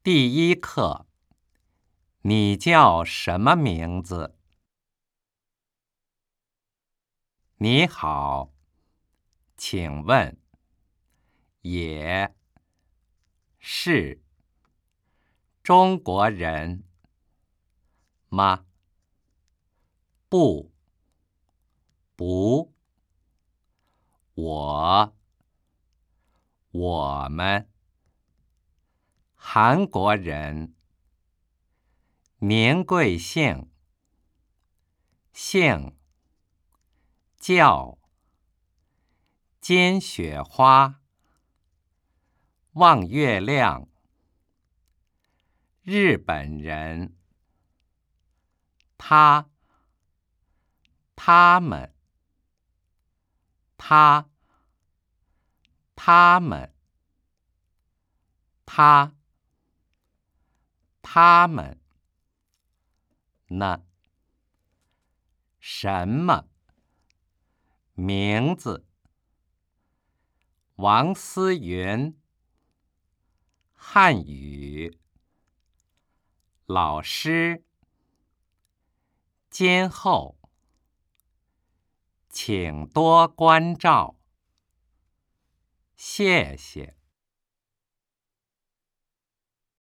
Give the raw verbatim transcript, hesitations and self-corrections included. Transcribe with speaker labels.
Speaker 1: 第一课，你叫什么名字？你好，请问，也是中国人吗？不，不，我，我们，韩国人，您贵姓？姓，叫，金雪花，望月亮，日本人，他，他们，他，他们，他，他们，呢？什么？名字？王思云，汉语，老师，今后，请多关照，谢谢。